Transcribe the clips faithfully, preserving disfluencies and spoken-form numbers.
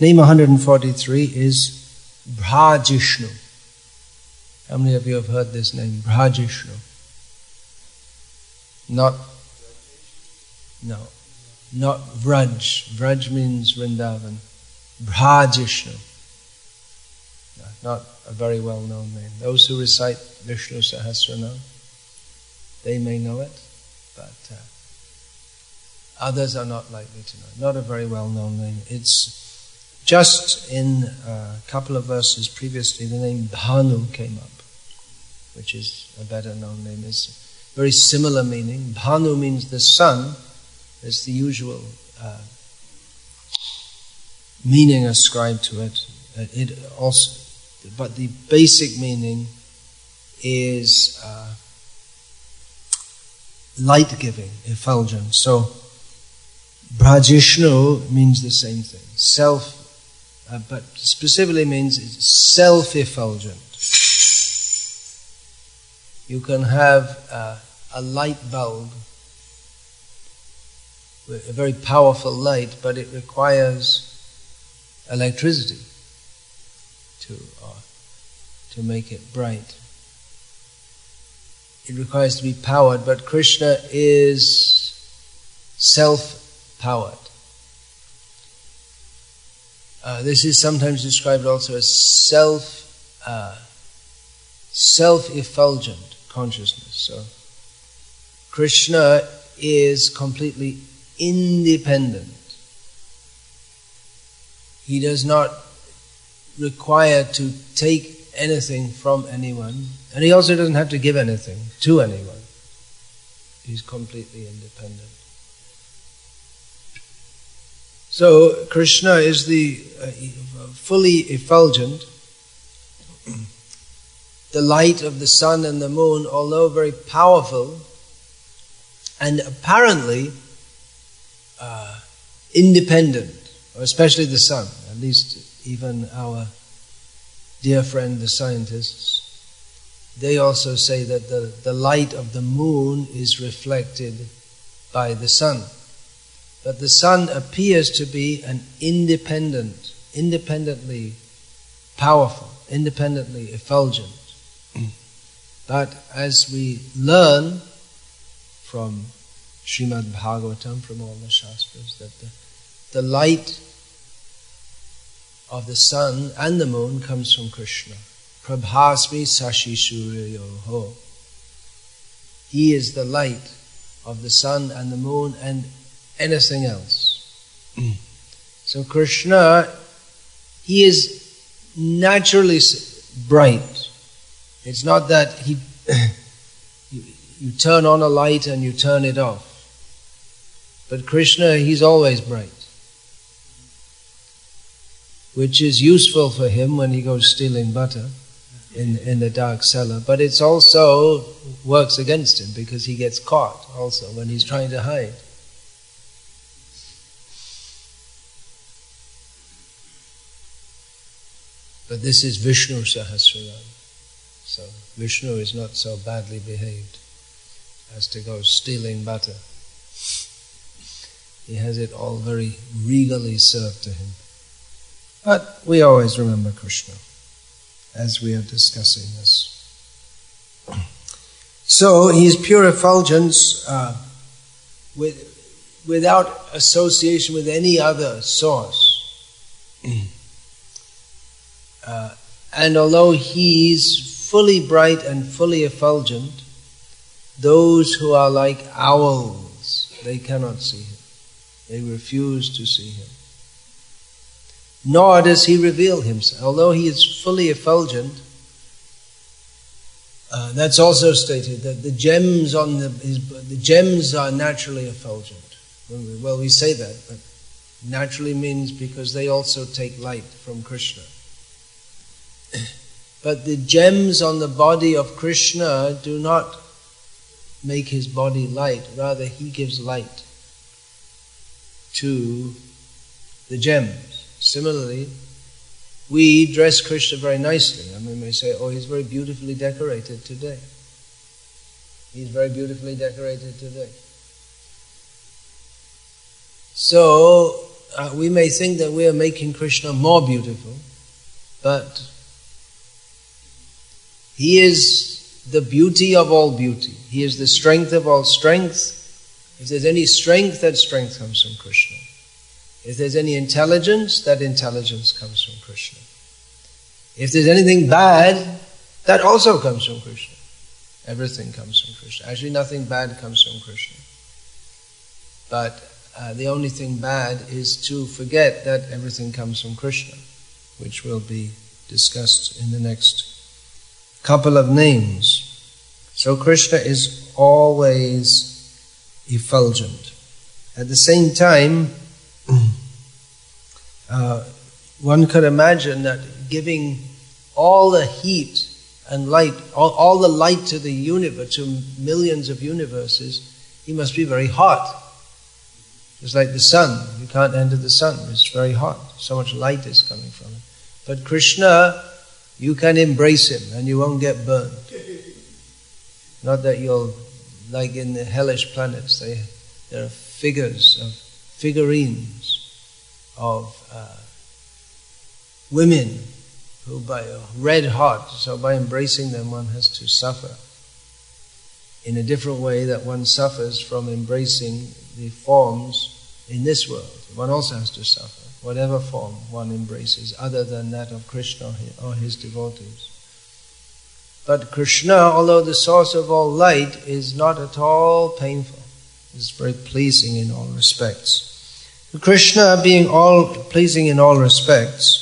Name one hundred forty-three is Brajishnu. How many of you have heard this name, Brajishnu? Not, no, not Vraj. Vraj means Vrindavan. Brajishnu. No, not a very well-known name. Those who recite Vishnu Sahasranam, they may know it, but uh, others are not likely to know. Not a very well-known name. It's just in a couple of verses previously, the name Bhanu came up, which is a better known name. It's very similar meaning. Bhanu means the sun. It's the usual uh, meaning ascribed to it. It also, but the basic meaning is uh, light-giving, effulgent. So Brajishnu means the same thing. Self, uh, but specifically means it's self-effulgent. You can have uh, a light bulb, a very powerful light, but it requires electricity to uh, to make it bright. It requires to be powered, but Krishna is self-powered. Uh, this is sometimes described also as self uh, self-effulgent consciousness. So Krishna is completely independent. He does not require to take anything from anyone, and he also doesn't have to give anything to anyone. He's completely independent. So Krishna is the uh, fully effulgent. The light of the sun and the moon, although very powerful and apparently uh, independent, or especially the sun, at least even our dear friend the scientists, they also say that the, the light of the moon is reflected by the sun. But the sun appears to be an independent, independently powerful, independently effulgent. But as we learn from Srimad Bhagavatam, from all the Shastras, that the, the light of the sun and the moon comes from Krishna. Prabhasmi Sashi Suryoho. He is the light of the sun and the moon and anything else. So Krishna, he is naturally bright. It's not that he you, you turn on a light and you turn it off. But Krishna, he's always bright, which is useful for him when he goes stealing butter in, in the dark cellar. But it also works against him because he gets caught also when he's trying to hide. But this is Vishnu Sahasranam. So Vishnu is not so badly behaved as to go stealing butter. He has it all very regally served to him. But we always remember Krishna as we are discussing this. So he is pure effulgence uh, with, without association with any other source. uh, and although he's fully bright and fully effulgent, those who are like owls, they cannot see him. They refuse to see him. Nor does he reveal himself. Although he is fully effulgent, uh, that's also stated that the gems on the his, the gems are naturally effulgent. Well, we say that, but naturally means because they also take light from Krishna. But the gems on the body of Krishna do not make his body light. Rather, he gives light to the gems. Similarly, we dress Krishna very nicely. I mean, we say, oh, he's very beautifully decorated today. He's very beautifully decorated today. So, uh, we may think that we are making Krishna more beautiful, but He is the beauty of all beauty. He is the strength of all strength. If there's any strength, that strength comes from Krishna. If there's any intelligence, that intelligence comes from Krishna. If there's anything bad, that also comes from Krishna. Everything comes from Krishna. Actually, nothing bad comes from Krishna. But uh, the only thing bad is to forget that everything comes from Krishna, which will be discussed in the next couple of names. So Krishna is always effulgent. At the same time, uh, one could imagine that giving all the heat and light, all, all the light to the universe, to millions of universes, he must be very hot. Just like the sun, you can't enter the sun, it's very hot. So much light is coming from it. But Krishna, you can embrace him and you won't get burned. Not that you'll, like in the hellish planets, they, there are figures of figurines of uh, women who by red hot, so by embracing them one has to suffer in a different way that one suffers from embracing the forms in this world. One also has to suffer, whatever form one embraces, other than that of Krishna or his devotees. But Krishna, although the source of all light, is not at all painful. It's very pleasing in all respects. Krishna, being all pleasing in all respects,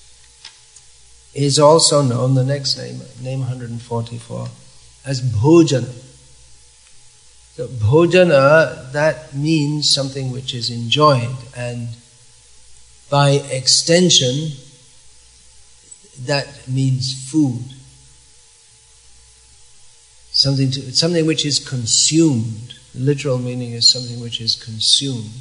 is also known, the next name, name one hundred forty-four, as Bhojana. So Bhojana, that means something which is enjoyed, and by extension, that means food. Something to, something which is consumed. The literal meaning is something which is consumed.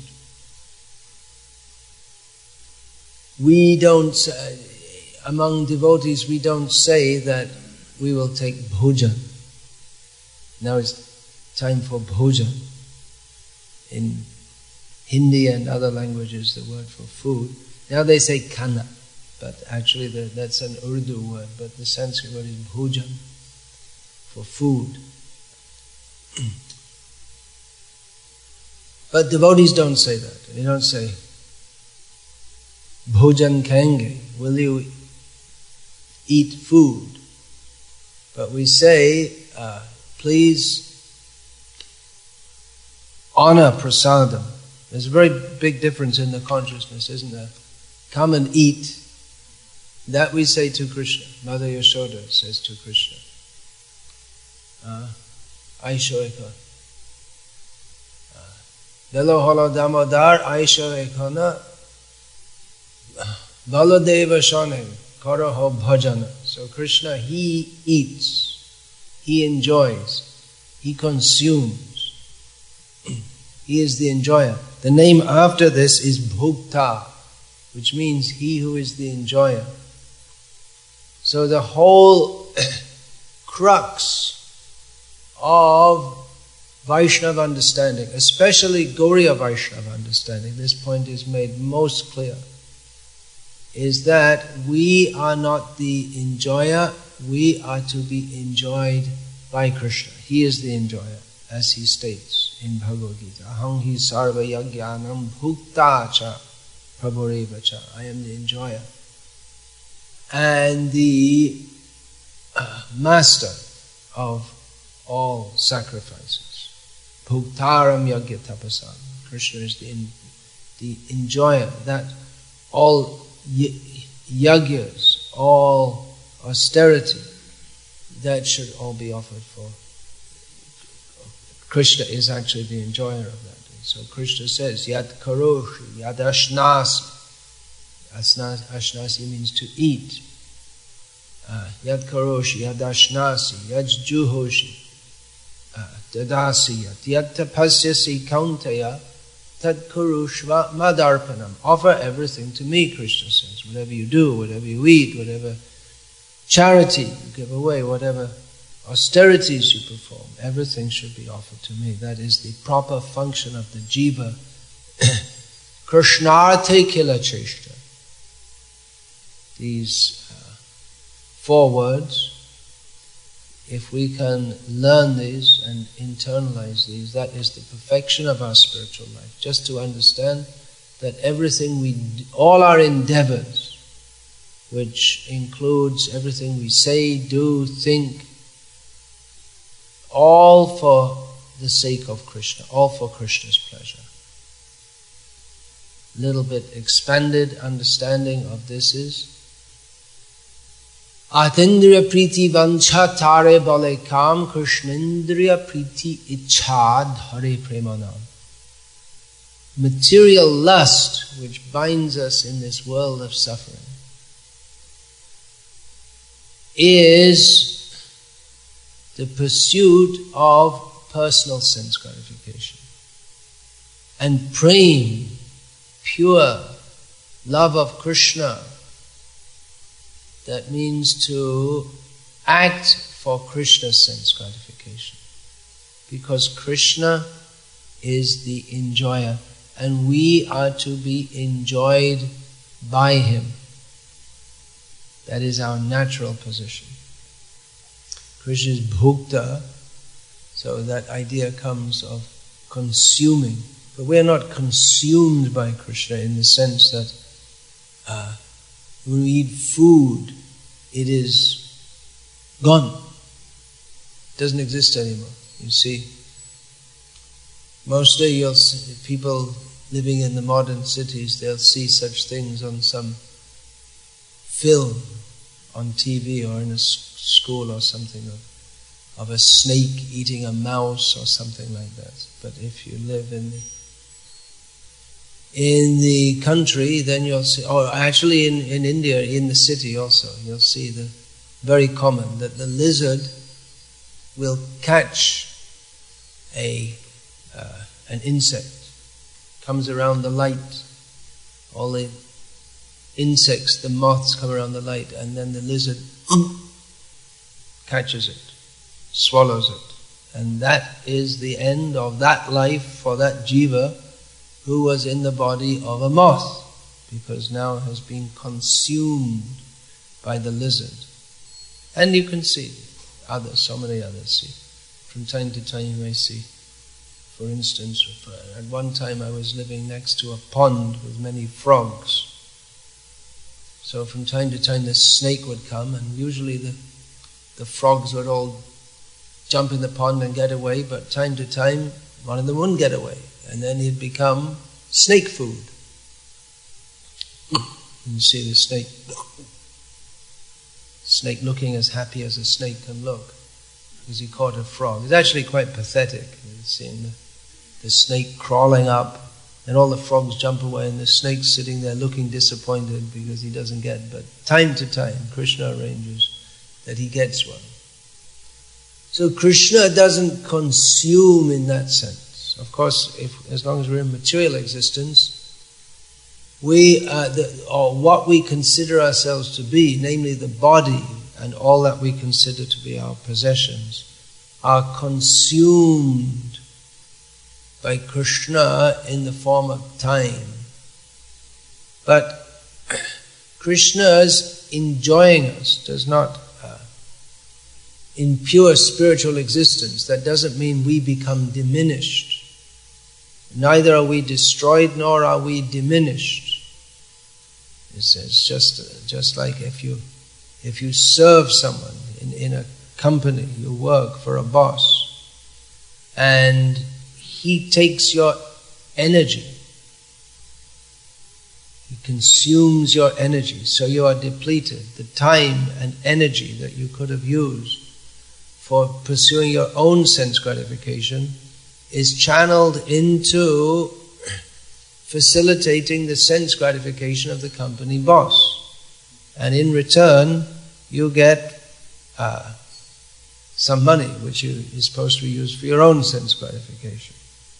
We don't, uh, among devotees, we don't say that we will take bhojan. Now it's time for bhojan. In Hindi and other languages, the word for food. Now they say khana, but actually the, that's an Urdu word, but the Sanskrit word is bhojan, for food. But devotees don't say that. They don't say, bhojan kenge, will you eat food? But we say, uh, please honor prasadam. There's a very big difference in the consciousness, isn't there? Come and eat. That we say to Krishna. Mother Yashoda says to Krishna. Aisho ekha. Delo holo damodar aisho ekhana. Baladeva shane karaho bhajana. So Krishna, he eats, he enjoys, he consumes. He is the enjoyer. The name after this is Bhukta, which means he who is the enjoyer. So the whole crux of Vaishnava understanding, especially Gauriya Vaishnava understanding, this point is made most clear, is that we are not the enjoyer, we are to be enjoyed by Krishna. He is the enjoyer, as he states in Bhagavad Gita. Aham hi sarva yajnanam bhukta cha prabhureva cha. I am the enjoyer. And the uh, master of all sacrifices. Bhuktaram yajna tapasam. Krishna is the, in, the enjoyer. That all yagyas, all austerity, that should all be offered for. Krishna is actually the enjoyer of that. So Krishna says, Yad karoshi, Yad ashnasi. Ashnasi means to eat. Uh, yad karoshi, Yad ashnasi, Yad juhoshi, dadasi, Yad tapasyasi kauntaya, tad kurushva madarpanam. Offer everything to me, Krishna says. Whatever you do, whatever you eat, whatever charity you give away, whatever austerities you perform, everything should be offered to me. That is the proper function of the jiva Krishnarte kila cheshta. These uh, four words, if we can learn these and internalize these, that is the perfection of our spiritual life. Just to understand that everything we, all our endeavors, which includes everything we say, do, think, all for the sake of Krishna, all for Krishna's pleasure. Little bit expanded understanding of this is Atindriya priti vancha tare bale kam Krishnendriya priti ichha dhare premanam. Material lust which binds us in this world of suffering is the pursuit of personal sense gratification. And prem, pure love of Krishna, that means to act for Krishna's sense gratification. Because Krishna is the enjoyer, and we are to be enjoyed by Him. That is our natural position. Krishna is bhukta, so that idea comes of consuming. But we are not consumed by Krishna in the sense that uh, when we eat food, it is gone. It doesn't exist anymore. You see, mostly you'll see people living in the modern cities, they'll see such things on some film, on T V or in a school or something, of, of a snake eating a mouse or something like that. But if you live in the, in the country, then you'll see, or actually in, in India, in the city also, you'll see the very common that the lizard will catch a uh, an insect, comes around the light, all the insects, the moths come around the light, and then the lizard um, catches it, swallows it. And that is the end of that life for that jiva who was in the body of a moth, because now has been consumed by the lizard. And you can see others, so many others see. From time to time you may see, for instance, at one time I was living next to a pond with many frogs. So from time to time the snake would come, and usually the, the frogs would all jump in the pond and get away, but time to time one of them wouldn't get away, and then he'd become snake food. And you see the snake, snake looking as happy as a snake can look, because he caught a frog. It's actually quite pathetic, seeing the, the snake crawling up, and all the frogs jump away, and the snake's sitting there looking disappointed because he doesn't get. But time to time, Krishna arranges that he gets one. So Krishna doesn't consume in that sense. Of course, if as long as we're in material existence, we, uh, the, or what we consider ourselves to be, namely the body and all that we consider to be our possessions, are consumed by Krishna in the form of time. But Krishna's enjoying us does not, uh, in pure spiritual existence, that doesn't mean we become diminished. Neither are we destroyed nor are we diminished. It says just just like if you if you serve someone in, in a company, you work for a boss, and he takes your energy. He consumes your energy, so you are depleted. The time and energy that you could have used for pursuing your own sense gratification is channeled into facilitating the sense gratification of the company boss. And in return, you get uh, some money, which you, is supposed to be used for your own sense gratification.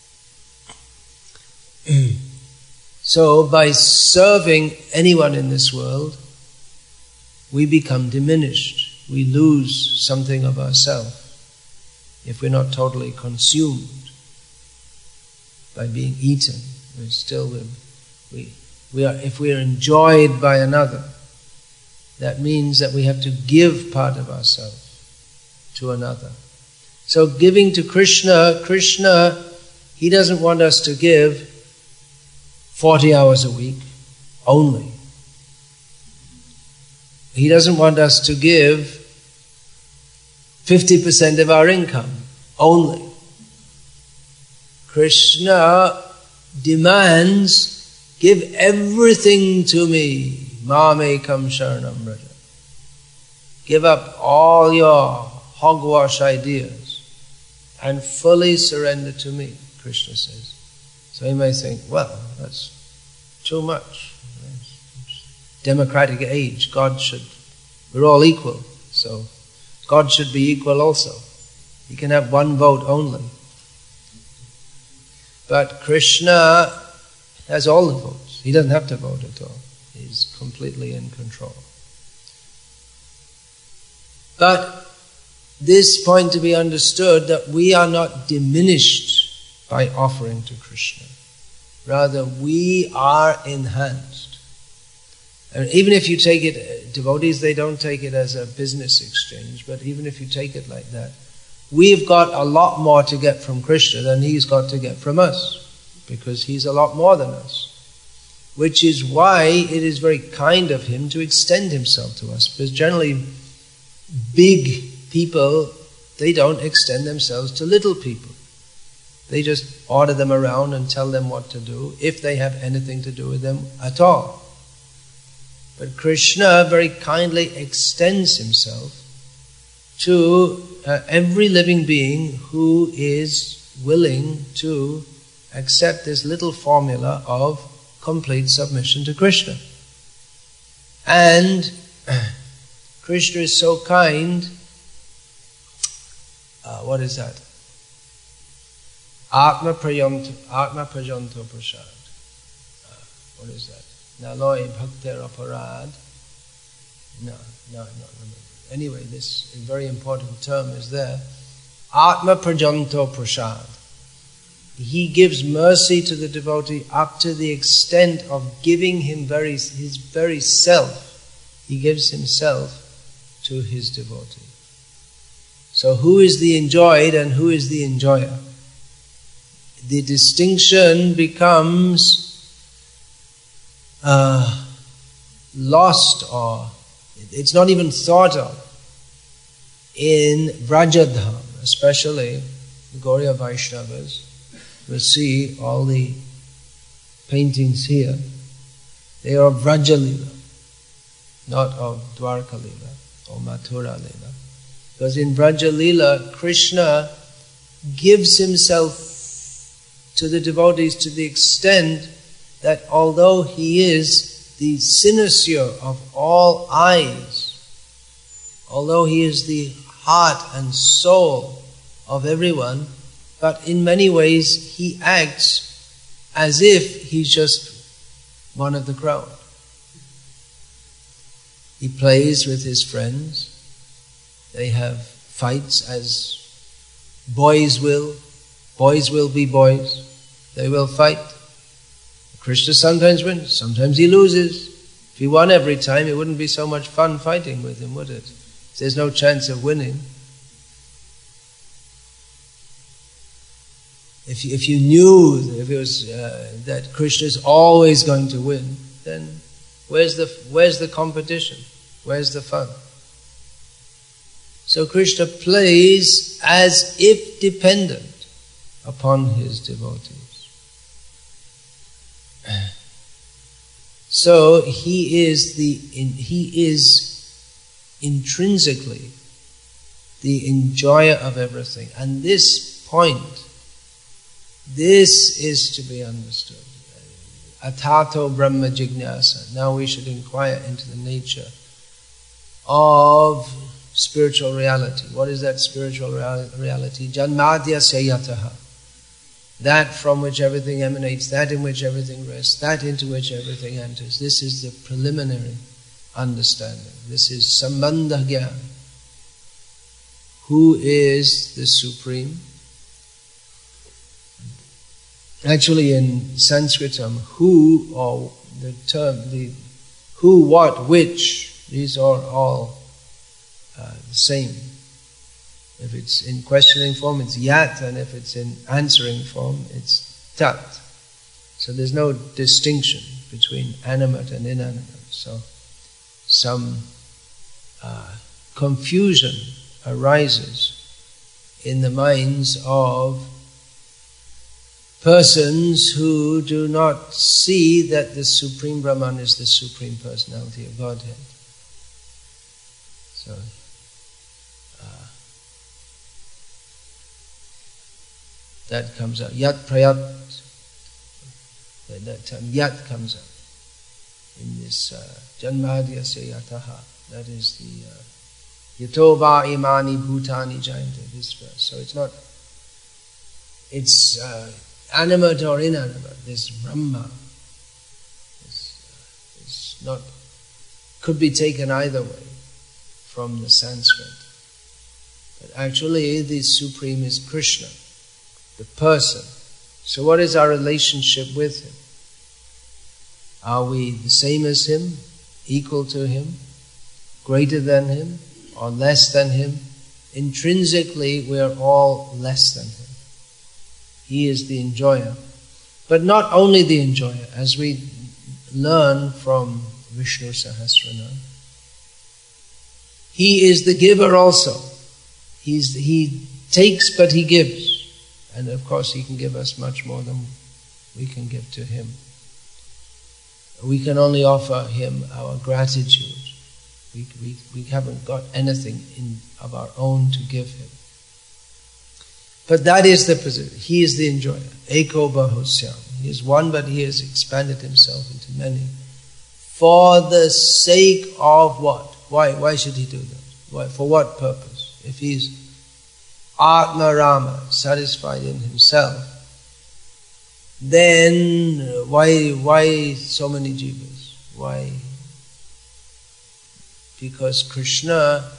So by serving anyone in this world, we become diminished. We lose something of ourselves if we're not totally consumed by being eaten. We're still We, we are, if we are enjoyed by another, that means that we have to give part of ourselves to another. So giving to Krishna, Krishna, he doesn't want us to give forty hours a week only. He doesn't want us to give fifty percent of our income only. Krishna demands, give everything to me. Mamekam sharanam vraja. Give up all your hogwash ideas and fully surrender to me, Krishna says. So you may think, well, that's too much. Democratic age, God should, we're all equal, so God should be equal also. He can have one vote only. But Krishna has all the votes. He doesn't have to vote at all. He's completely in control. But this point to be understood, that we are not diminished by offering to Krishna. Rather, we are enhanced. And even if you take it, devotees, they don't take it as a business exchange, but even if you take it like that, we've got a lot more to get from Krishna than he's got to get from us, because he's a lot more than us. Which is why it is very kind of him to extend himself to us, because generally big people, they don't extend themselves to little people. They just order them around and tell them what to do, if they have anything to do with them at all. But Krishna very kindly extends himself to uh, every living being who is willing to accept this little formula of complete submission to Krishna. And Krishna is so kind, uh, what is that? Atma prayanto, Atma prayanto prasad. Uh, what is that? Naloi bhakter aparad. No, no, no, no. Anyway, this very important term is there. Atma prajanto prasad. He gives mercy to the devotee up to the extent of giving him very, his very self. He gives himself to his devotee. So who is the enjoyed and who is the enjoyer? The distinction becomes uh, lost, or it's not even thought of in Vrajadham, especially the Gauriya Vaishnavas. We'll see all the paintings here. They are of Vrajalila, not of Dwarka Lila or Mathura Lila. Because in Vrajalila, Krishna gives himself to the devotees to the extent that although he is the cynosure of all eyes, although he is the heart and soul of everyone, but in many ways he acts as if he's just one of the crowd. He plays with his friends. They have fights as boys will. Boys will be boys. They will fight. Krishna sometimes wins, sometimes he loses. If he won every time, it wouldn't be so much fun fighting with him, would it? There's no chance of winning. If you, if you knew if it was uh, that Krishna is always going to win, then where's the where's the competition? Where's the fun? So Krishna plays as if dependent upon his devotees. So he is the in, he is intrinsically the enjoyer of everything, and this point, this is to be understood. Atato Brahma Jignasa. Now we should inquire into the nature of spiritual reality. What is that spiritual reality? Janmadya Sayataha. That from which everything emanates, that in which everything rests, that into which everything enters. This is the preliminary understanding. This is Sambandha Gyan. Who is the Supreme? Actually, in Sanskritam, who, or the term, the who, what, which, these are all uh, the same. If it's in questioning form, it's yat, and if it's in answering form, it's tat. So there's no distinction between animate and inanimate. So some uh, confusion arises in the minds of persons who do not see that the Supreme Brahman is the Supreme Personality of Godhead. So, uh, that comes out. Yat prayat, at that time, yat comes out in this Janmadhyasya yataha. That is the uh, Yato va imani bhutani jayante, this verse. So it's not, it's uh, animate or inanimate. This Brahma is, uh, is not, could be taken either way from the Sanskrit. But actually the Supreme is Krishna, the person. So what is our relationship with Him? Are we the same as Him, equal to Him, greater than Him, or less than Him? Intrinsically, we are all less than Him. He is the enjoyer. But not only the enjoyer, as we learn from Vishnu Sahasranam, He is the giver also. He's, he takes but He gives. And of course He can give us much more than we can give to Him. We can only offer Him our gratitude. We, we, we haven't got anything in, of our own to give Him. But that is the position. He is the enjoyer. Eko bahusyam. He is one, but He has expanded Himself into many. For the sake of what? Why? Why should He do that? Why? For what purpose? If He is Atma Rama, satisfied in Himself, then why, why so many jivas? Why? Because Krishna,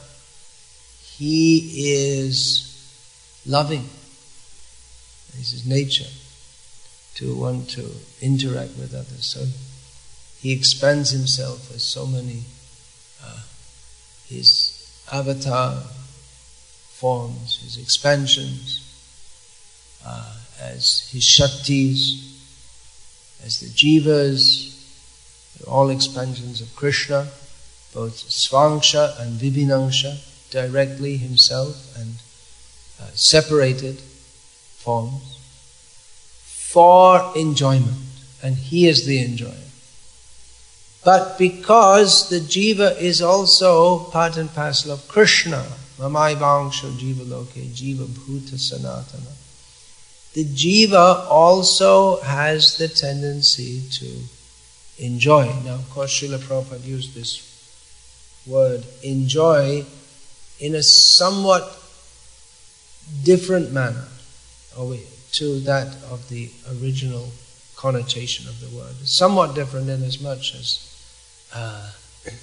He is loving. It's His nature to want to interact with others. So He expands Himself as so many, uh, His avatar forms, His expansions, uh, as His Shaktis, as the Jivas, they're all expansions of Krishna, both Svangsha and Vibhinangsha, directly Himself, and uh, separated forms, for enjoyment, and He is the enjoyer. But because the Jiva is also part and parcel of Krishna, Mamai Vangsho Jiva Loke, Jiva Bhuta Sanatana, the Jiva also has the tendency to enjoy. Now, of course, Srila Prabhupada used this word enjoy in a somewhat different manner to that of the original connotation of the word. It's somewhat different in as much as uh,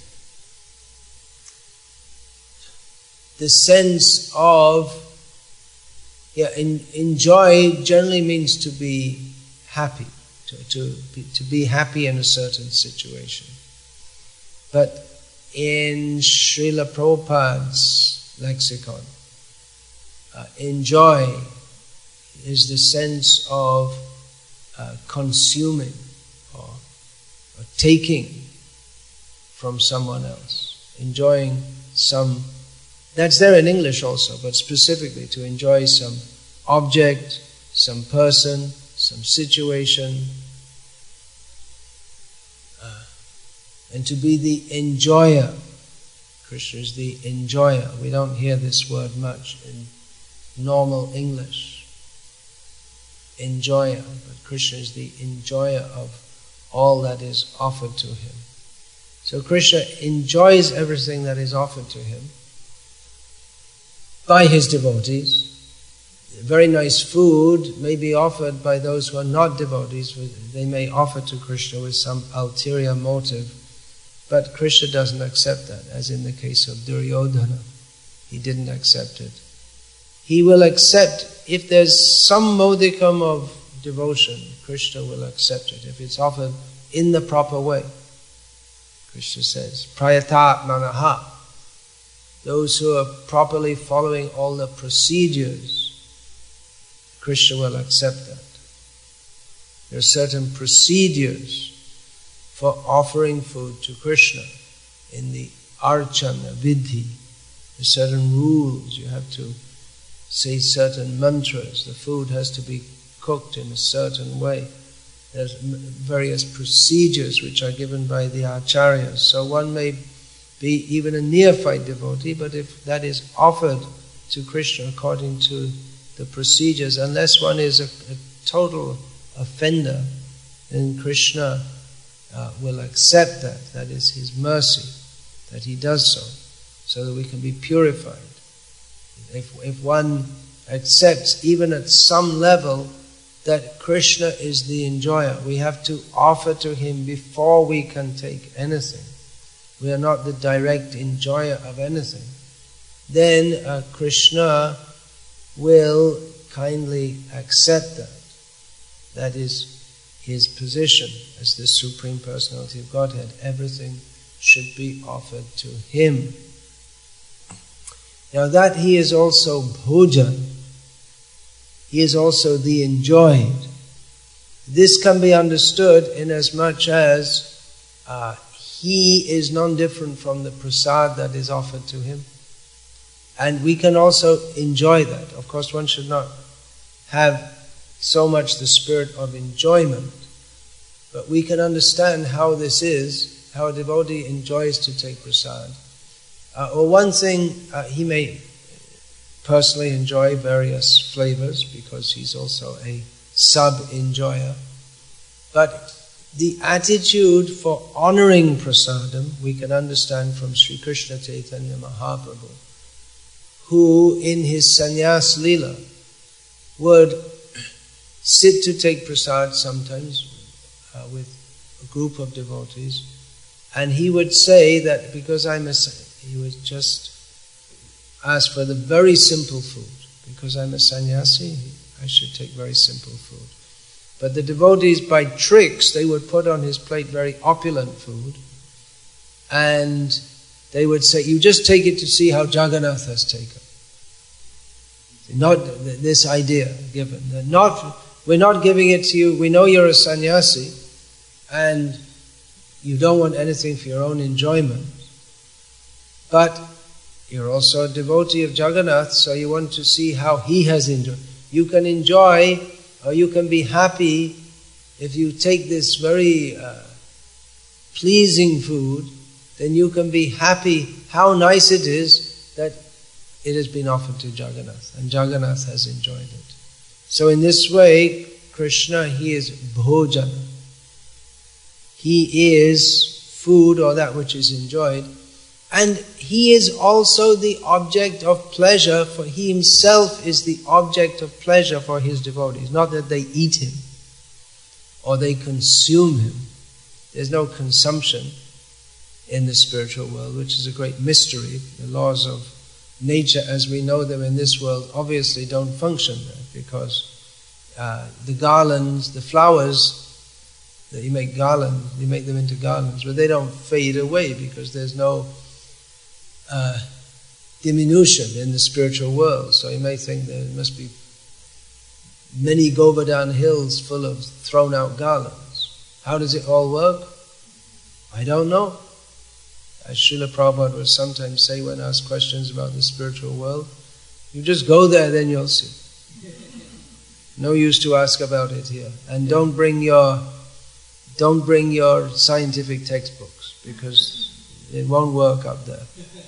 the sense of yeah, in, enjoy generally means to be happy, to, to, be, to be happy in a certain situation. But in Srila Prabhupada's lexicon, uh, enjoy is the sense of uh, consuming or, or taking from someone else, enjoying some. That's there in English also, but specifically to enjoy some object, some person, some situation, uh, and to be the enjoyer. Krishna is the enjoyer. We don't hear this word much in normal English. Enjoyer, but Krishna is the enjoyer of all that is offered to Him. So Krishna enjoys everything that is offered to Him by His devotees. Very nice food may be offered by those who are not devotees. They may offer to Krishna with some ulterior motive, but Krishna doesn't accept that, as in the case of Duryodhana. He didn't accept it. He will accept if there's some modicum of devotion, Krishna will accept it if it's offered in the proper way. Krishna says, Prayatatmanaha. Those who are properly following all the procedures, Krishna will accept that. There are certain procedures for offering food to Krishna in the archana, vidhi. There are certain rules. You have to say certain mantras. The food has to be cooked in a certain way. There's various procedures which are given by the acharyas. So one may be even a neophyte devotee, but if that is offered to Krishna according to the procedures, unless one is a, a total offender, then Krishna uh, will accept that. That is His mercy, that He does so, so that we can be purified. If, if one accepts, even at some level, that Krishna is the enjoyer, we have to offer to Him before we can take anything. We are not the direct enjoyer of anything. Then uh, Krishna will kindly accept that. That is His position as the Supreme Personality of Godhead. Everything should be offered to Him. Now that He is also bhojan, He is also the enjoyed. This can be understood in as much as uh, He is non-different from the prasad that is offered to Him. And we can also enjoy that. Of course, one should not have so much the spirit of enjoyment, but we can understand how this is, how a devotee enjoys to take prasad. Uh, or one thing, uh, he may personally enjoy various flavors because he's also a sub-enjoyer. But the attitude for honoring prasadam, we can understand from Sri Krishna Chaitanya Mahaprabhu, who in his sannyas lila would sit to take prasad sometimes uh, with a group of devotees, and he would say that because I'm a, he would just ask for the very simple food. Because I'm a sannyasi, I should take very simple food. But the devotees, by tricks, they would put on his plate very opulent food, and they would say, you just take it to see how Jagannath has taken. Not this idea given. Not, we're not giving it to you, we know you're a sannyasi, and you don't want anything for your own enjoyment, but you're also a devotee of Jagannath, so you want to see how he has enjoyed. You can enjoy, or you can be happy if you take this very uh, pleasing food, then you can be happy how nice it is that it has been offered to Jagannath, and Jagannath has enjoyed it. So in this way, Krishna, He is bhojan. He is food, or that which is enjoyed, and He is also the object of pleasure, for He Himself is the object of pleasure for His devotees. Not that they eat Him or they consume Him. There's no consumption in the spiritual world, which is a great mystery. The laws of nature as we know them in this world obviously don't function there, because uh, the garlands, the flowers that you make garlands, you make them into garlands, but they don't fade away because there's no Uh, diminution in the spiritual world. So you may think there must be many Govardhan hills full of thrown out garlands. How does it all work? I don't know. As Srila Prabhupada would sometimes say when asked questions about the spiritual world, you just go there, then you'll see. No use to ask about it here. And don't bring your don't bring your scientific textbooks, because it won't work up there.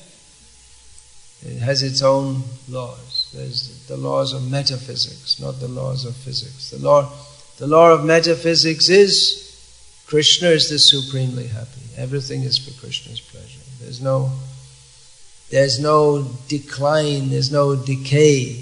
It has its own laws. There's the laws of metaphysics, not the laws of physics. The law, the law of metaphysics is Krishna is the supremely happy. Everything is for Krishna's pleasure. There's no, there's no decline, there's no decay.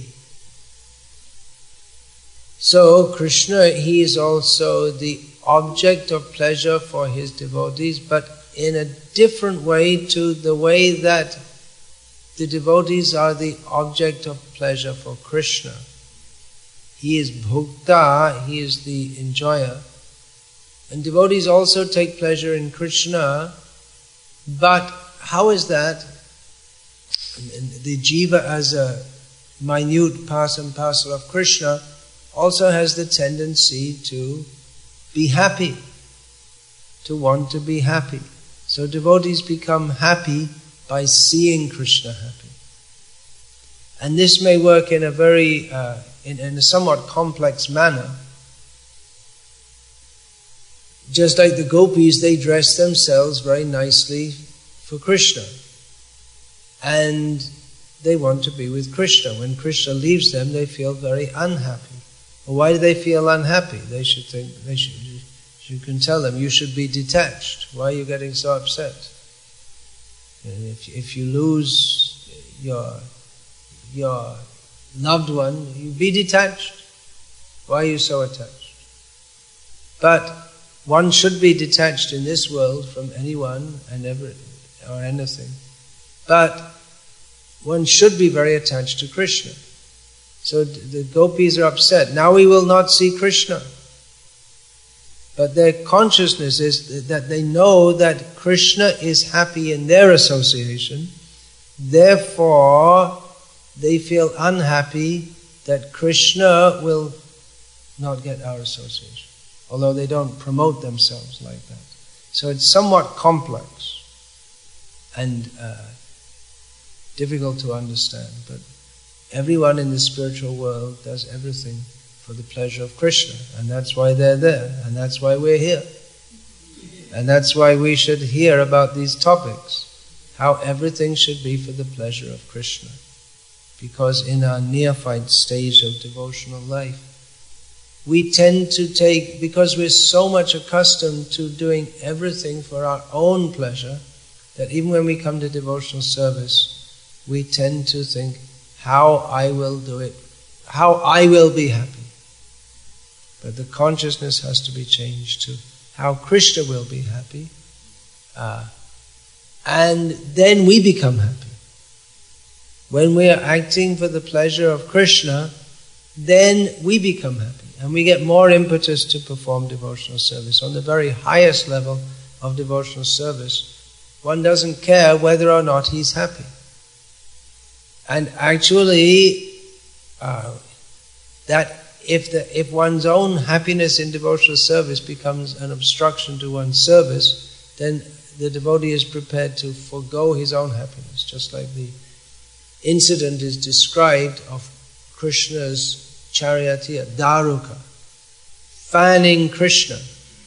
So Krishna, He is also the object of pleasure for His devotees, but in a different way to the way that the devotees are the object of pleasure for Krishna. He is bhukta, he is the enjoyer. And devotees also take pleasure in Krishna, but how is that? The jiva as a minute part and parcel of Krishna also has the tendency to be happy, to want to be happy. So devotees become happy by seeing Krishna happy. And this may work in a very, uh, in, in a somewhat complex manner. Just like the gopis, they dress themselves very nicely for Krishna. And they want to be with Krishna. When Krishna leaves them, they feel very unhappy. Well, why do they feel unhappy? They should think, they should, you can tell them, you should be detached. Why are you getting so upset? And if, if you lose your, your loved one, you be detached. Why are you so attached? But one should be detached in this world from anyone and every, or anything. But one should be very attached to Krishna. So the gopis are upset. Now we will not see Krishna. But their consciousness is that they know that Krishna is happy in their association. Therefore, they feel unhappy that Krishna will not get our association. Although they don't promote themselves like that. So it's somewhat complex and uh, difficult to understand. But everyone in the spiritual world does everything for the pleasure of Krishna. And that's why they're there. And that's why we're here. And that's why we should hear about these topics. How everything should be for the pleasure of Krishna. Because in our neophyte stage of devotional life, we tend to take, because we're so much accustomed to doing everything for our own pleasure, that even when we come to devotional service, we tend to think, how I will do it, how I will be happy. But the consciousness has to be changed to how Krishna will be happy. Uh, and then we become happy. When we are acting for the pleasure of Krishna, then we become happy. And we get more impetus to perform devotional service. On the very highest level of devotional service, one doesn't care whether or not he's happy. And actually, uh, that if the if one's own happiness in devotional service becomes an obstruction to one's service, then the devotee is prepared to forego his own happiness. Just like the incident is described of Krishna's charioteer, Daruka, fanning Krishna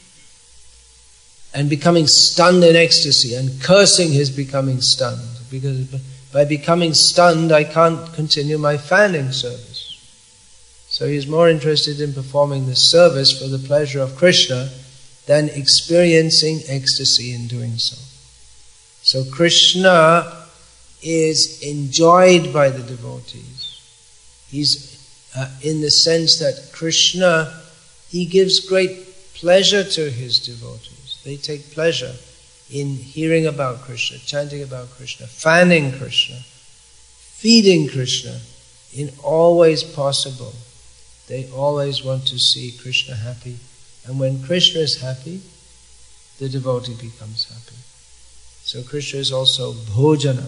and becoming stunned in ecstasy and cursing his becoming stunned. Because by becoming stunned, I can't continue my fanning service. So he's more interested in performing the service for the pleasure of Krishna than experiencing ecstasy in doing so. So Krishna is enjoyed by the devotees. He's uh, in the sense that Krishna, he gives great pleasure to his devotees. They take pleasure in hearing about Krishna, chanting about Krishna, fanning Krishna, feeding Krishna in all ways possible. They always want to see Krishna happy. And when Krishna is happy, the devotee becomes happy. So Krishna is also bhojana.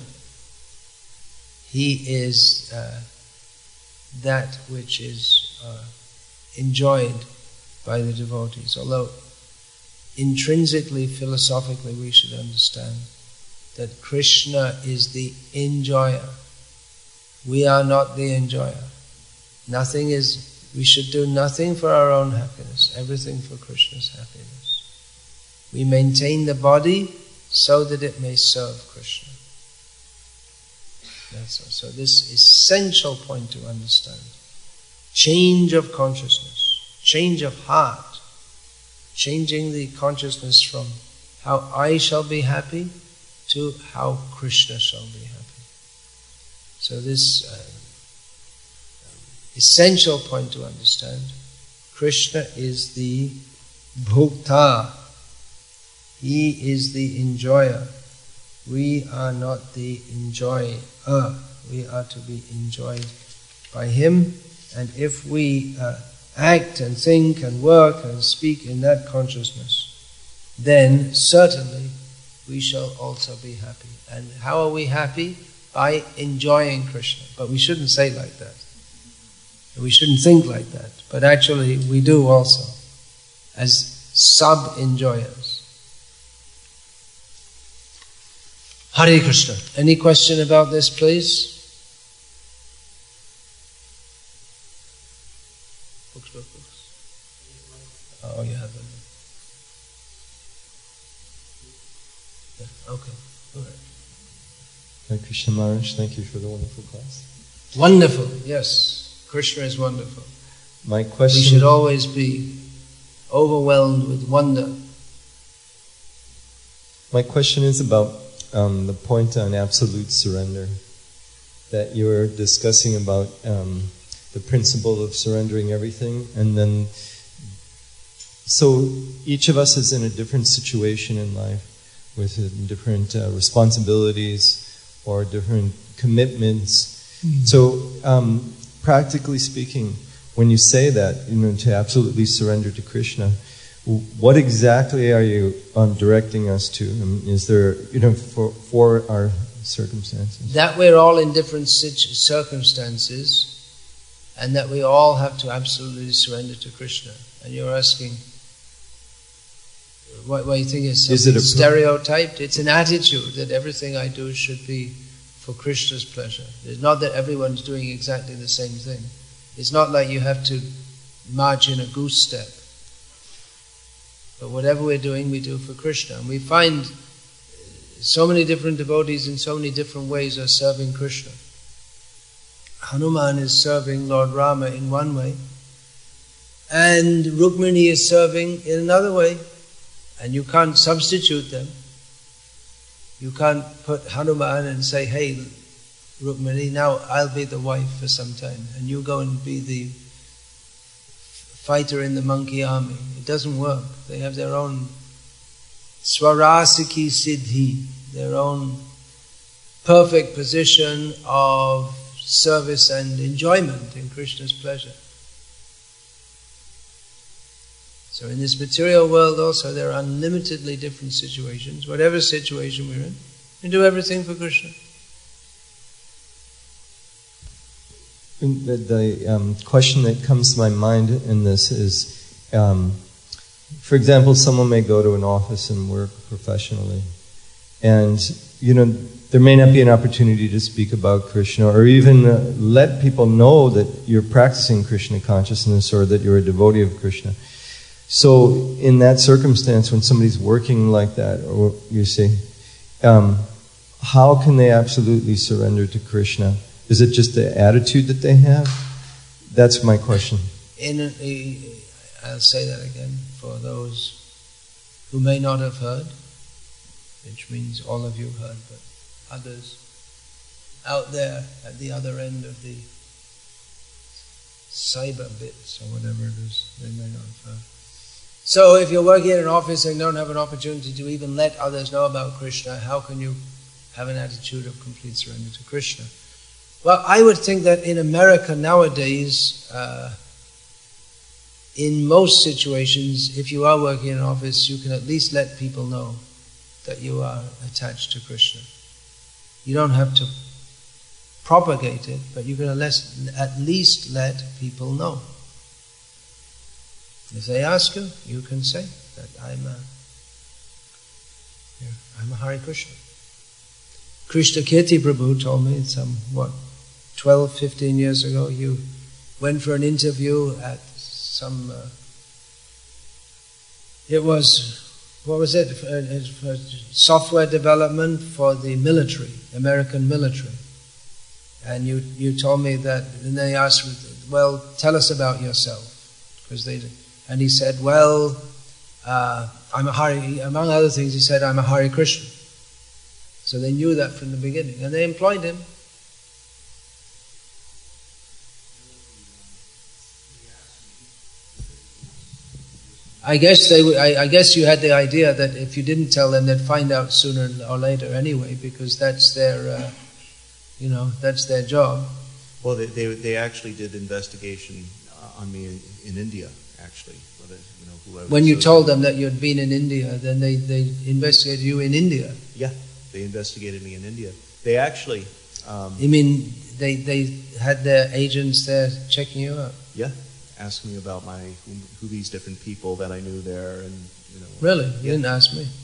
He is uh, that which is uh, enjoyed by the devotees. Although intrinsically, philosophically, we should understand that Krishna is the enjoyer. We are not the enjoyer. Nothing is, we should do nothing for our own happiness, everything for Krishna's happiness. We maintain the body so that it may serve Krishna. That's all. So this essential point to understand. Change of consciousness, change of heart, changing the consciousness from how I shall be happy to how Krishna shall be happy. So this uh, essential point to understand, Krishna is the bhukta. He is the enjoyer. We are not the enjoyer. We are to be enjoyed by Him. And if we uh, act and think and work and speak in that consciousness, then certainly we shall also be happy. And how are we happy? By enjoying Krishna. But we shouldn't say like that. We shouldn't think like that. But actually we do also, as sub-enjoyers. Hare Krishna. Any question about this, please? Books, books, books. Oh, you have them. Yeah, okay. All right. Hare Krishna Maharaj, thank you for the wonderful class. Wonderful, yes. Krishna is wonderful. My question... We should always be overwhelmed with wonder. My question is about um, the point on absolute surrender that you were discussing about um, the principle of surrendering everything, and then so each of us is in a different situation in life with uh, different uh, responsibilities or different commitments. Mm. So um, practically speaking, when you say that, you know, to absolutely surrender to Krishna, what exactly are you um, directing us to? I mean, is there, you know, for, for our circumstances? That we're all in different situ- circumstances, and that we all have to absolutely surrender to Krishna. And you're asking, what, what you think is something is it a stereotyped? It's an attitude that everything I do should be for Krishna's pleasure. It's not that everyone's doing exactly the same thing. It's not like you have to march in a goose step. But whatever we're doing, we do for Krishna. And we find so many different devotees in so many different ways are serving Krishna. Hanuman is serving Lord Rama in one way, and Rukmini is serving in another way. And you can't substitute them. You can't put Hanuman and say, hey, Rukmini, now I'll be the wife for some time, and you go and be the fighter in the monkey army. It doesn't work. They have their own Swarasiki Siddhi, their own perfect position of service and enjoyment in Krishna's pleasure. So in this material world also there are unlimitedly different situations. Whatever situation we're in, we do everything for Krishna. The, the um, question that comes to my mind in this is, um, for example, someone may go to an office and work professionally, and you know there may not be an opportunity to speak about Krishna, or even uh, let people know that you're practicing Krishna consciousness or that you're a devotee of Krishna. So, in that circumstance, when somebody's working like that, or you see, um, how can they absolutely surrender to Krishna? Is it just the attitude that they have? That's my question. In a, I'll say that again for those who may not have heard, which means all of you heard, but others out there at the other end of the cyber bits or whatever it is, they may not have heard. So if you're working in an office and don't have an opportunity to even let others know about Krishna, how can you have an attitude of complete surrender to Krishna? Well, I would think that in America nowadays, uh, in most situations, if you are working in an office, you can at least let people know that you are attached to Krishna. You don't have to propagate it, but you can at least let people know. If they ask you, you can say that I'm a, I'm a Hare Krishna. Krishna Kirti Prabhu told me some, what, twelve, fifteen years ago, you went for an interview at some, uh, it was, what was it, for, for software development for the military, American military. And you, you told me that, and they asked, well, tell us about yourself. Because they, and he said, well, uh, I'm a Hare, among other things, he said, I'm a Hare Krishna. So they knew that from the beginning, and they employed him. I guess they. I, I guess you had the idea that if you didn't tell them, they'd find out sooner or later anyway, because that's their, uh, you know, that's their job. Well, they, they they actually did investigation on me in, in India, actually. Whether, you know, who I was When you associated told with. them that you had been in India, then they, they investigated you in India. Yeah, they investigated me in India. They actually... Um, You mean they, they had their agents there checking you out? yeah, asked me about my who, who these different people that I knew there, and you know. Really? You Yeah. didn't ask me.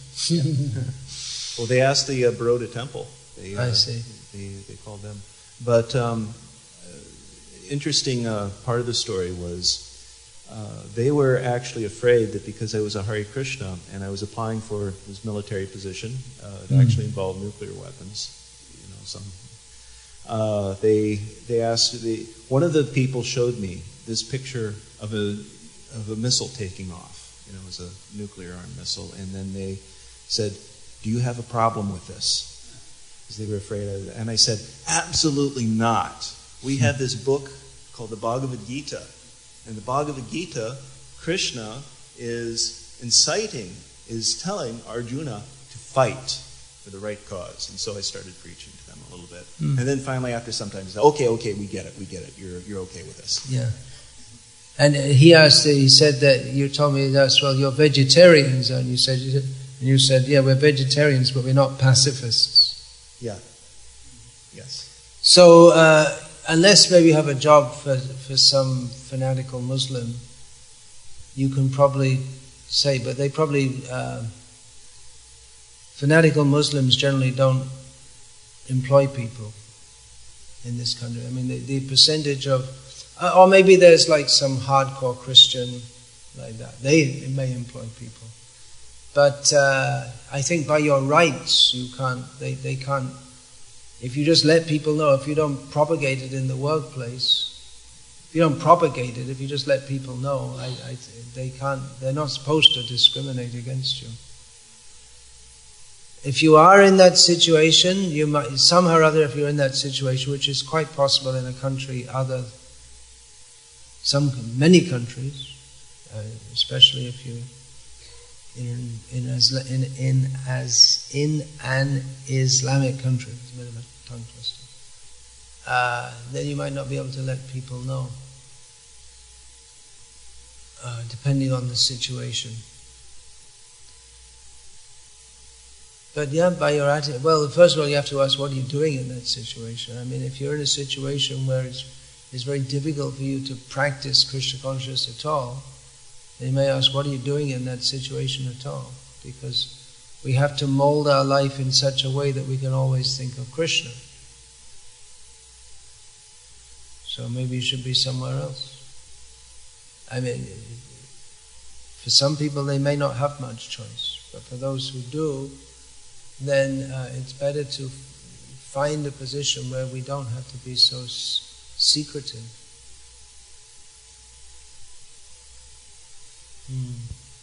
Well, they asked the uh, Baroda Temple. They, uh, I see. They, they called them. But um, uh, interesting uh, part of the story was uh, they were actually afraid that because I was a Hare Krishna and I was applying for this military position, uh, it Mm. actually involved nuclear weapons. You know, some. Uh, they they asked the one of the people showed me this picture of a of a missile taking off. You know, it was a nuclear armed missile, and then they said, "Do you have a problem with this?" Because they were afraid of it. And I said, "Absolutely not. We have this book called the Bhagavad Gita, and the Bhagavad Gita, Krishna is inciting, is telling Arjuna to fight for the right cause." And so I started preaching to them a little bit. Mm. And then finally, after some time, he said, "Okay, okay, we get it, we get it. You're you're okay with this." Yeah. And he asked, he said that, you told me that, well, you're vegetarians, and you said, and you said, yeah, we're vegetarians, but we're not pacifists. Yeah. Yes. So, uh, unless maybe you have a job for, for some fanatical Muslim, you can probably say, but they probably, uh, fanatical Muslims generally don't employ people in this country. I mean, the, the percentage of, uh, or maybe there's like some hardcore Christian like that. They may employ people. But uh, I think by your rights, you can't, they, they can't, if you just let people know, if you don't propagate it in the workplace, if you don't propagate it, if you just let people know, I, I, they can't, they're not supposed to discriminate against you. If you are in that situation, you might, somehow or other, if you're in that situation, which is quite possible in a country other, some, many countries, uh, especially if you in in as in in as in an Islamic country, it's a bit of a tongue twister. Uh, then you might not be able to let people know, uh, depending on the situation. But yeah, by your attitude, well, first of all, you have to ask, what are you doing in that situation? I mean, if you're in a situation where it's, it's very difficult for you to practice Krishna consciousness at all, then you may ask, what are you doing in that situation at all? Because we have to mold our life in such a way that we can always think of Krishna. So maybe you should be somewhere else. I mean, for some people they may not have much choice, but for those who do, then uh, it's better to find a position where we don't have to be so s- secretive. Hmm.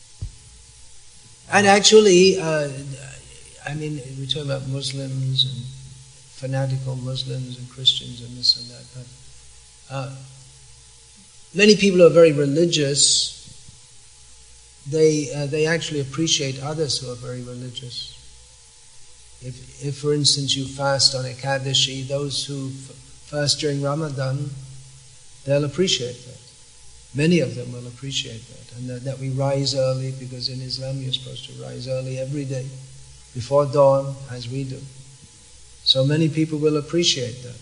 And actually, uh, I mean, we're talking about Muslims and fanatical Muslims and Christians and this and that, but uh, many people who are very religious, they uh, they actually appreciate others who are very religious. If, if, for instance, you fast on Ekadashi, those who f- fast during Ramadan, they'll appreciate that. Many of them will appreciate that. And that, that we rise early, because in Islam you're supposed to rise early every day, before dawn, as we do. So many people will appreciate that.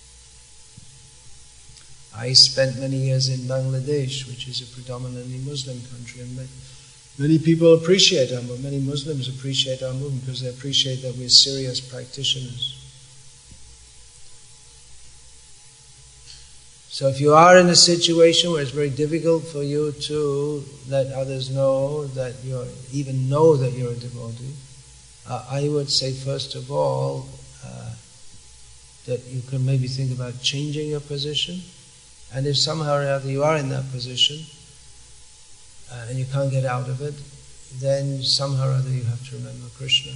I spent many years in Bangladesh, which is a predominantly Muslim country, and many people appreciate our movement. Many Muslims appreciate our movement because they appreciate that we're serious practitioners. So if you are in a situation where it's very difficult for you to let others know that you're, even know that you're a devotee, uh, I would say first of all uh, that you can maybe think about changing your position. And if somehow or other you are in that position, Uh, and you can't get out of it, then somehow or other you have to remember Krishna.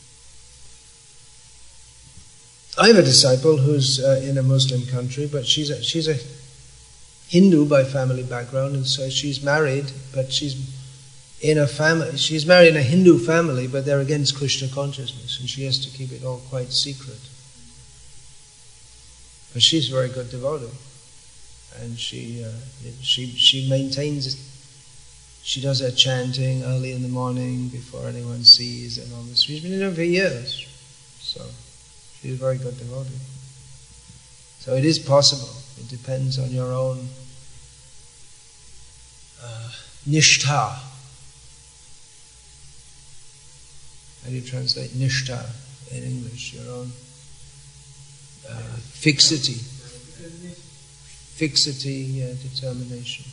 I have a disciple who's uh, in a Muslim country, but she's a, she's a Hindu by family background, and so she's married, but she's in a family. She's married in a Hindu family, but they're against Krishna consciousness, and she has to keep it all quite secret. But she's a very good devotee, and she uh, she she maintains. She does her chanting early in the morning before anyone sees, and all this. She's been doing it for years, so she's a very good devotee. So it is possible. It depends on your own uh, nishtha. How do you translate nishtha in English? Your own uh, fixity. Fixity, yeah, determination.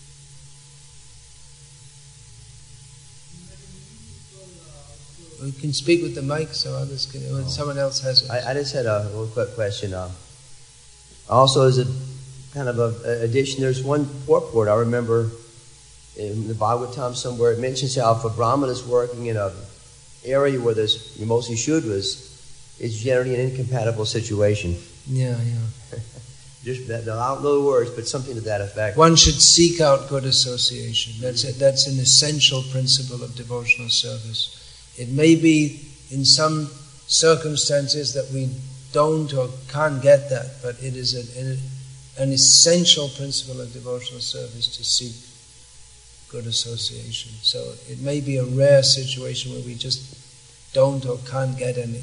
We can speak with the mic so others can, when oh. someone else has it. I, I just had a one quick question. Uh, also, as a kind of a, a addition, there's one purport I remember in the Bhagavatam somewhere. It mentions how if a Brahman is working in an area where there's mostly Shudras, it's generally an incompatible situation. Yeah, yeah. Just that, I don't know the words, but something to that effect. One should seek out good association. That's it. That's an essential principle of devotional service. It may be in some circumstances that we don't or can't get that, but it is an, an essential principle of devotional service to seek good association. So it may be a rare situation where we just don't or can't get any.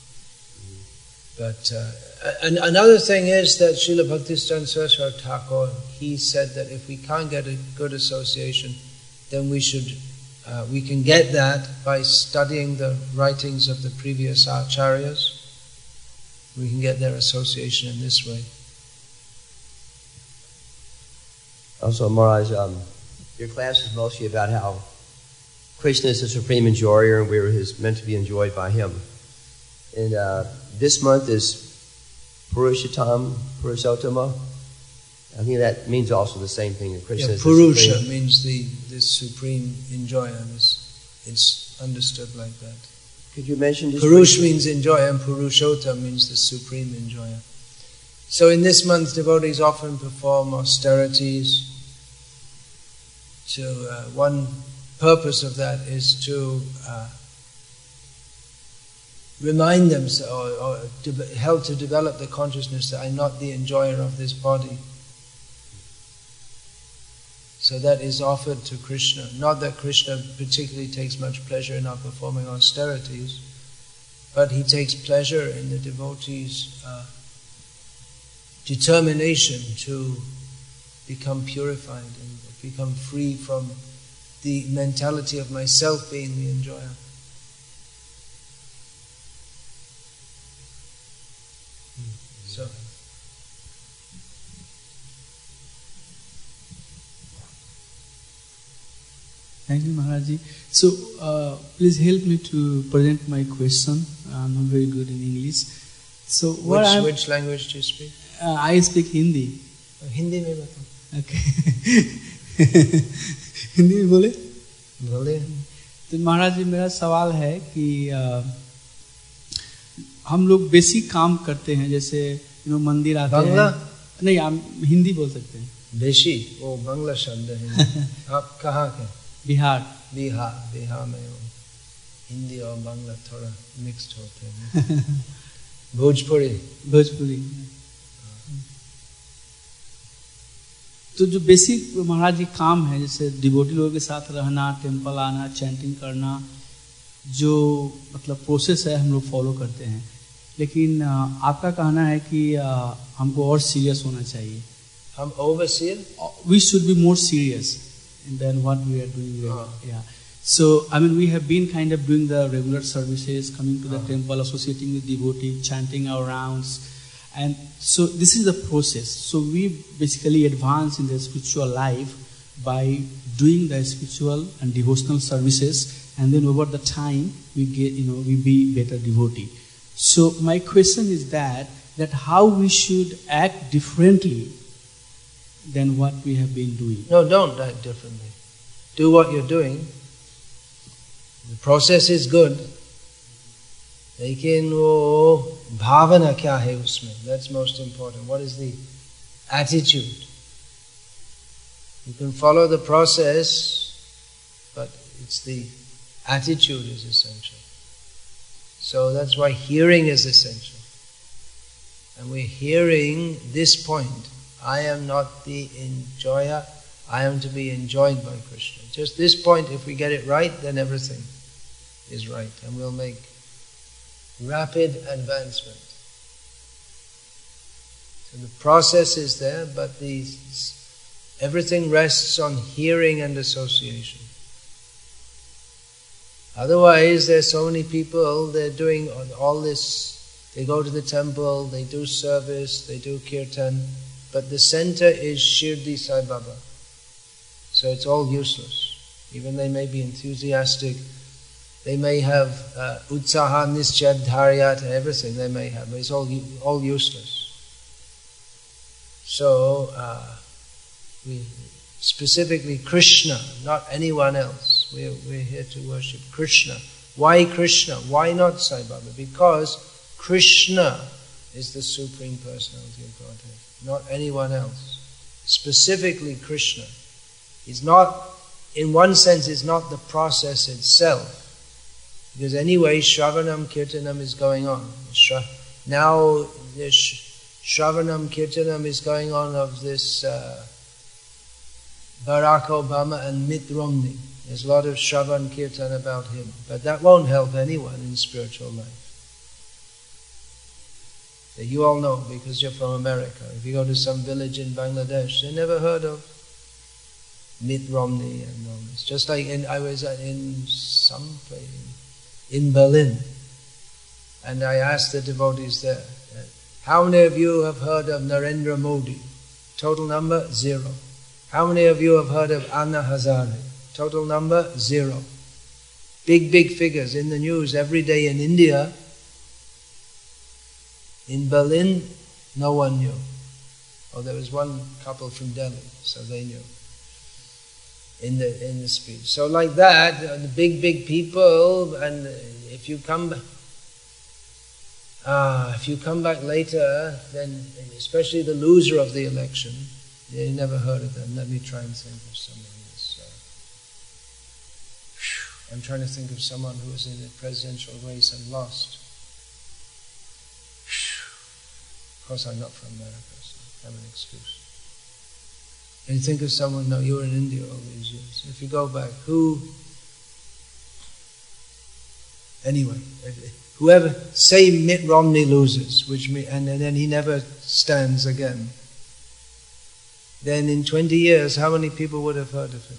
But uh, and another thing is that Srila Bhaktisiddhanta Saraswati Thakur, he said that if we can't get a good association, then we should uh, we can get that by studying the writings of the previous acharyas. We can get their association in this way. Also, Maharaj, um, your class is mostly about how Krishna is the supreme enjoyer and we're his, meant to be enjoyed by him. And uh, this month is Purushottam, Purushottama. I think that means also the same thing. That Krishna yeah, is Purusha the supreme. means the, the supreme enjoyer. It's, it's understood like that. Could you mention this? Purush means enjoyer and Purushottam means the supreme enjoyer. So in this month, devotees often perform austerities. To uh, one purpose of that is to uh, remind them or, or to help to develop the consciousness that I'm not the enjoyer of this body. So that is offered to Krishna. Not that Krishna particularly takes much pleasure in our performing austerities, but he takes pleasure in the devotees' uh, determination to become purified and become free from the mentality of myself being the enjoyer. So. Thank you, Maharaji. So, uh, please help me to present my question. I'm not very good in English. So, what which, I'm, which language do you speak? Uh, I speak Hindi. Uh, Hindi में बताओ. Okay. Hindi में बोले? बोले. तो महाराज जी मेरा सवाल है कि uh, हम लोग बेसिक काम करते हैं जैसे यू नो मंदिर आते बांग्ला? हैं. नहीं, हम हिंदी बोल सकते हैं. बेशी वो बांग्ला शब्द है. आप कहाँ के? बिहार. बिहार बिहार में वो हिंदी और बांग्ला थोड़ा मिक्स्ड होते हैं. भोजपुरी. भोजपुरी. तो जो बेसिक महाराज जी काम है जैसे डिवोटी लोगों के साथ रहना, टेम्पल आना, चैंटिंग करना, जो मतलब प्रोसेस है हम लोग फॉलो करते हैं. लेकिन आपका कहना है कि हमको और सीरियस होना चाहिए. हम overseer? We should be more serious than what we are doing. Uh. Yeah. So, I mean, we have been kind of doing the regular services, coming to the uh. temple, associating with devotee, chanting our rounds. And so this is the process. So we basically advance in the spiritual life by doing the spiritual and devotional services, and then over the time we get, you know, we be better devotee. So my question is that that how we should act differently than what we have been doing. No, don't act differently. Do what you're doing. The process is good. लेकिन वो भावना क्या है उसमें? That's most important. What is the attitude? You can follow the process, but it's the attitude is essential. So that's why hearing is essential. and we're hearing this point, I am not the enjoyer, I am to be enjoyed by Krishna. Just this point, if we get it right, then everything is right, and we'll make rapid advancement. So the process is there, but the, everything rests on hearing and association. Otherwise, there's so many people, they're doing all this, they go to the temple, they do service, they do kirtan, but the center is Shirdi Sai Baba. So it's all useless. Even they may be enthusiastic, they may have uh, utsaha, nischad, dharyat, everything they may have, but it's all, all useless. So, uh, we specifically Krishna, not anyone else. We're, we're here to worship Krishna. Why Krishna? Why not Sai Baba? Because Krishna is the Supreme Personality of Godhead, not anyone else. Specifically Krishna. He's not, in one sense, is not the process itself. Because anyway, Shravanam Kirtanam is going on. Now, the Shravanam Kirtanam is going on of this uh, Barack Obama and Mitt Romney. There's a lot of Shravan Kirtan about him. But that won't help anyone in spiritual life. You all know, because you're from America. If you go to some village in Bangladesh, they never heard of Mitt Romney and all this. Just like in, I was in some place, in Berlin, and I asked the devotees there, how many of you have heard of Narendra Modi? Total number, zero. How many of you have heard of Anna Hazare? Total number, zero. Big, big figures in the news every day in India. In Berlin, no one knew. Oh, there was one couple from Delhi, so they knew. In the in the speech. So like that, the big, big people, and if you come back, uh, if you come back later, then especially the loser of the election, you never heard of them. Let me try and think of someone else. Uh, I'm trying to think of someone who was in the presidential race and lost. Of course, I'm not from America, so I have an excuse. And you think of someone, no, you were in India all these years. If you go back, who, anyway, whoever, say Mitt Romney loses, which me, and, and then he never stands again, then in twenty years, how many people would have heard of him?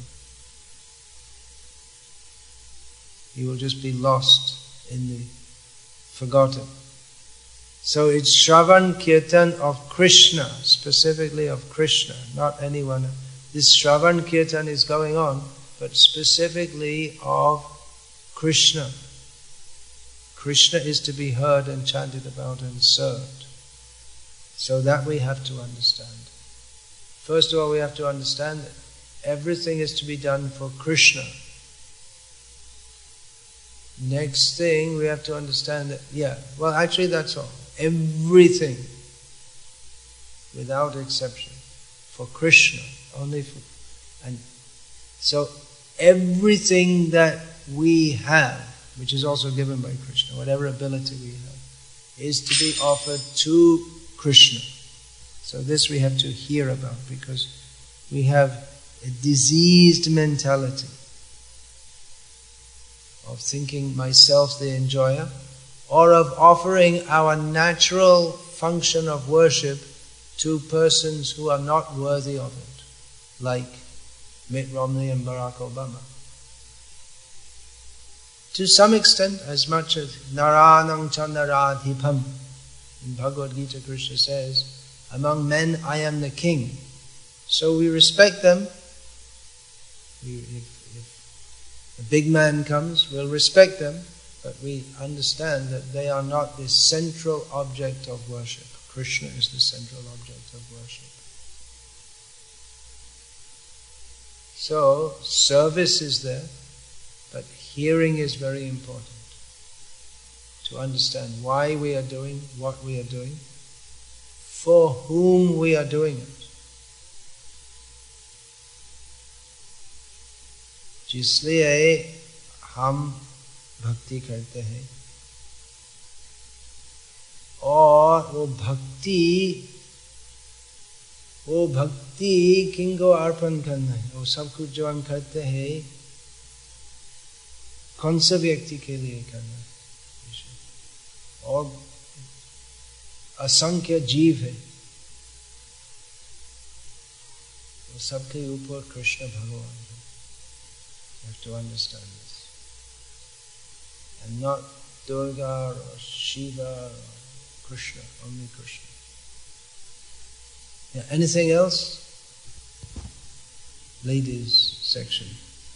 He will just be lost in the forgotten. So it's Shravan Kirtan of Krishna, specifically of Krishna, not anyone. This Shravan Kirtan is going on, but specifically of Krishna. Krishna is to be heard and chanted about and served. So that we have to understand. First of all, we have to understand that everything is to be done for Krishna. Next thing, we have to understand that, yeah, well actually that's all. Everything, without exception, for Krishna, only for, and so everything that we have, which is also given by Krishna, whatever ability we have, is to be offered to Krishna. So this we have to hear about, because we have a diseased mentality of thinking myself the enjoyer, or of offering our natural function of worship to persons who are not worthy of it, like Mitt Romney and Barack Obama. To some extent, as much as Naranang Chandaradhipam, in Bhagavad Gita Krishna says, among men I am the king. So we respect them. We, if, if a big man comes, we'll respect them. But we understand that they are not the central object of worship. Krishna is the central object of worship. So, service is there, but hearing is very important. To understand why we are doing what we are doing, for whom we are doing it. जिसलिए हम भक्ति करते हैं और वो भक्ति वो भक्ति किनको अर्पण करना है, वो सब कुछ जो हम करते हैं कौन सा व्यक्ति के लिए करना है, और असंख्य जीव है, वो सबके ऊपर कृष्ण भगवान है. You have to understand this. And not Durga or Shiva or Krishna, only Krishna. Yeah, anything else? Ladies section.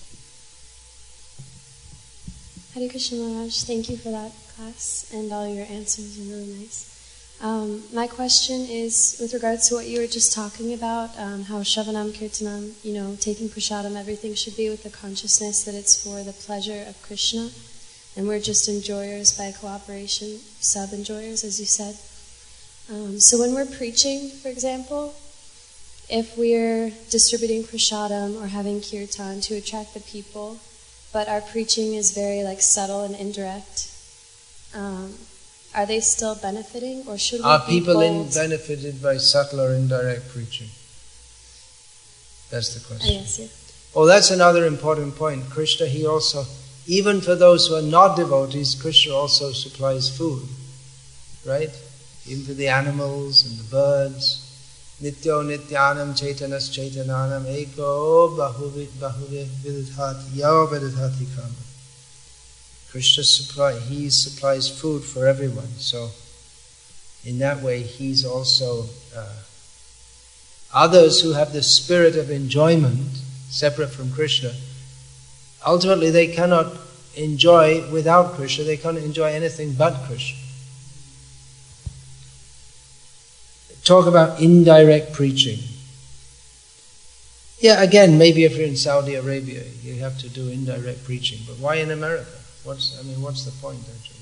Hare Krishna Maharaj, thank you for that class, and all your answers are really nice. Um, my question is with regards to what you were just talking about, um, how Shravanam Kirtanam, you know, taking prasadam, everything should be with the consciousness that it's for the pleasure of Krishna, and we're just enjoyers by cooperation, sub-enjoyers, as you said. Um, so when we're preaching, for example, if we're distributing prasadam or having kirtan to attract the people, but our preaching is very like subtle and indirect, um, are they still benefiting, or should we Are be people in bold? benefited by subtle or indirect preaching? That's the Ah, question. yes, yeah. Oh, that's another important point. Krishna, he also, even for those who are not devotees, Krishna also supplies food, right? Even for the animals and the birds. Nityo nityanam chaitanas chaitananam eko bahuvid bahuvid vidhati yao vidhati kama. Krishna supply, he supplies food for everyone. So, in that way, he's also uh, others who have the spirit of enjoyment, separate from Krishna. Ultimately, they cannot enjoy without Krishna. They cannot enjoy anything but Krishna. Talk about indirect preaching. Yeah, again, maybe if you're in Saudi Arabia, you have to do indirect preaching. But why in America? What's I mean, what's the point, actually?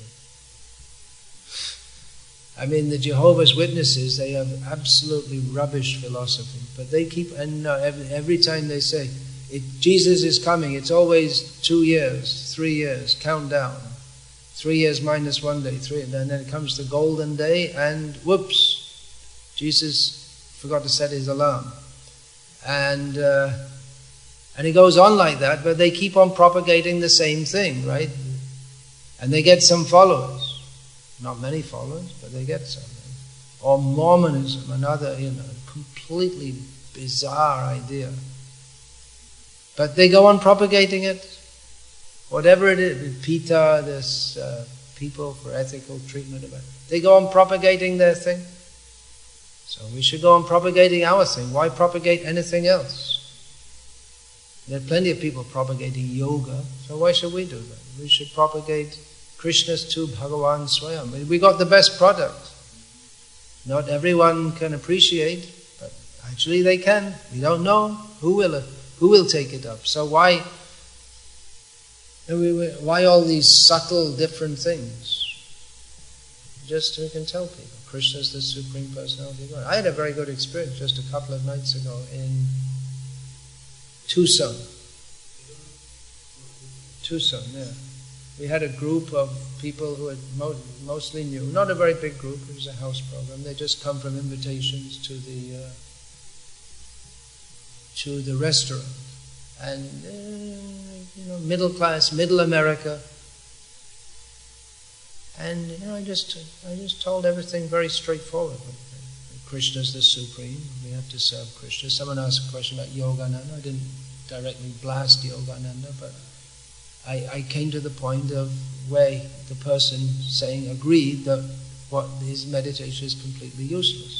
I mean, the Jehovah's Witnesses, they have absolutely rubbish philosophy. But they keep, and uh, every, every time they say, it, Jesus is coming, it's always two years, three years, count down. Three years minus one day, three, and then it comes the golden day, and whoops, Jesus forgot to set his alarm. And uh, and it goes on like that, but they keep on propagating the same thing, right? And they get some followers. Not many followers, but they get some. Or Mormonism, another, you know, completely bizarre idea. But they go on propagating it. Whatever it is, PETA, this uh, people for ethical treatment of it, they go on propagating their thing. So we should go on propagating our thing. Why propagate anything else? There are plenty of people propagating yoga, so why should we do that? We should propagate Krishna's tu Bhagavan Swayam. We got the best product. Not everyone can appreciate, but actually they can. We don't know who will who will take it up. So why why all these subtle different things? Just we can tell people Krishna is the Supreme Personality of God. I had a very good experience just a couple of nights ago in Tucson. Tucson, yeah. We had a group of people who had mo- mostly new, not a very big group, it was a house program. They just come from invitations to the uh, to the restaurant. And, uh, you know, middle class, middle America. And, you know, I just I just told everything very straightforward. Krishna's the Supreme, we have to serve Krishna. Someone asked a question about Yogananda. I didn't directly blast Yogananda, but I, I came to the point of where the person saying agreed that what his meditation is completely useless.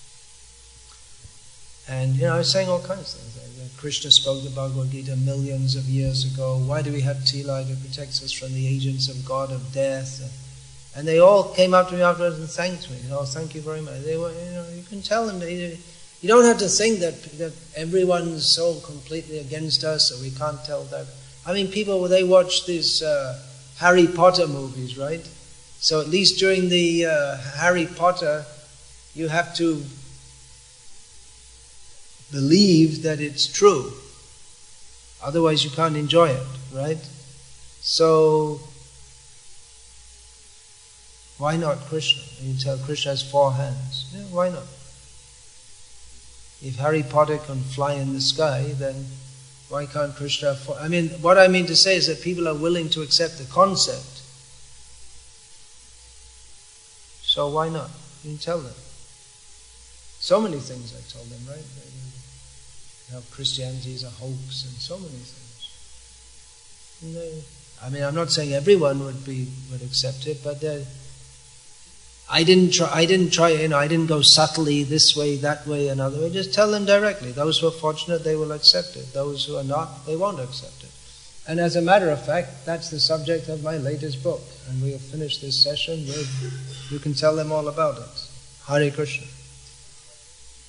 And, you know, I was saying all kinds of things. Krishna spoke the Bhagavad Gita millions of years ago. Why do we have Tilak? It protects us from the agents of God, of death. And they all came up to me afterwards and thanked me. Oh, thank you very much. They were, you know, you can tell them. They, you don't have to think that that everyone's so completely against us, or we can't tell that. I mean, people, they watch these uh, Harry Potter movies, right? So at least during the uh, Harry Potter, you have to believe that it's true. Otherwise you can't enjoy it, right? So Why not Krishna? You tell Krishna has four hands. Yeah, why not? If Harry Potter can fly in the sky, then why can't Krishna have four? I mean, what I mean to say is that people are willing to accept the concept. So why not? You can tell them. So many things I told them, right? How Christianity is a hoax and so many things. And they, I mean, I'm not saying everyone would be would accept it, but I didn't try. I didn't try. You know, I didn't go subtly this way, that way, another way. Just tell them directly. Those who are fortunate, they will accept it. Those who are not, they won't accept it. And as a matter of fact, that's the subject of my latest book. And we'll finish this session with. You can tell them all about it. Hare Krishna.